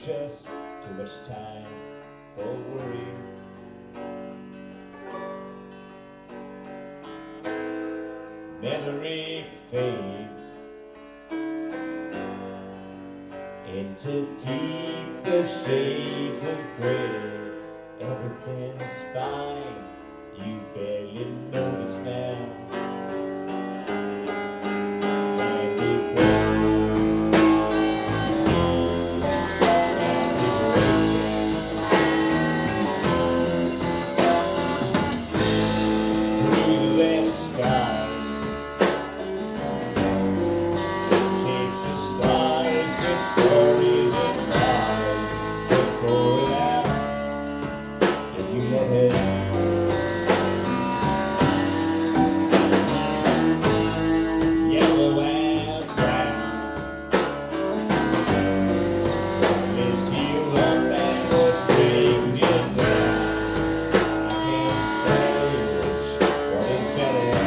just too much time for worry. Memory fades into deeper shades of gray. Everything's fine, you barely notice now. Stories and lies could pour it out if you let it. Yellow and brown, what lifts you up and what brings you down. I can't say what is better.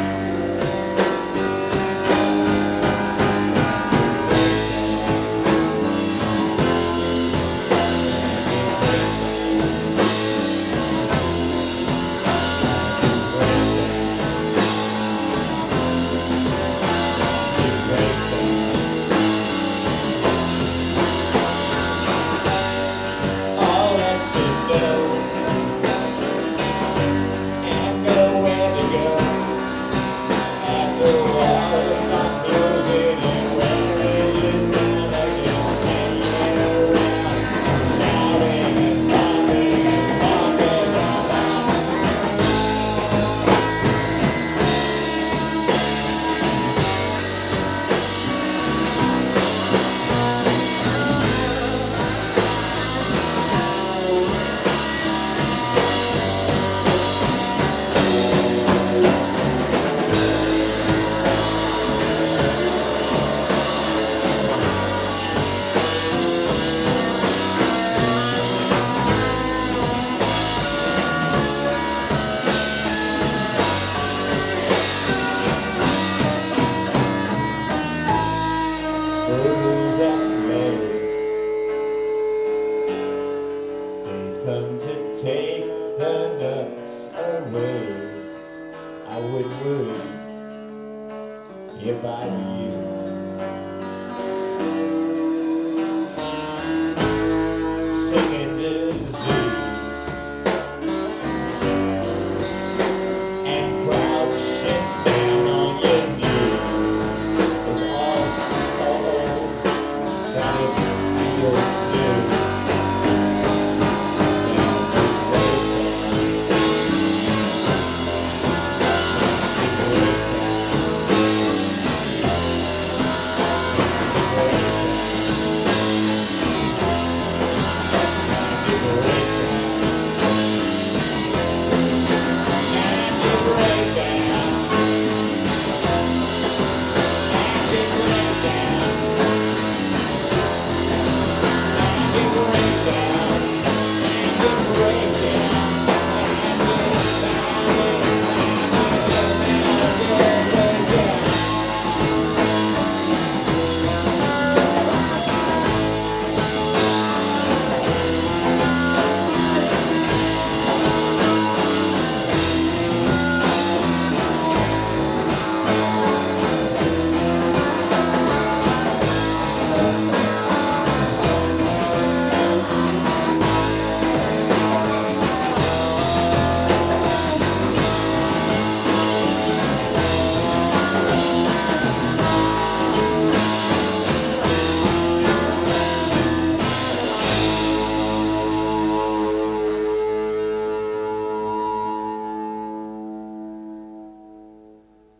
They've come to take the nuts away. I wouldn't worry if I were you.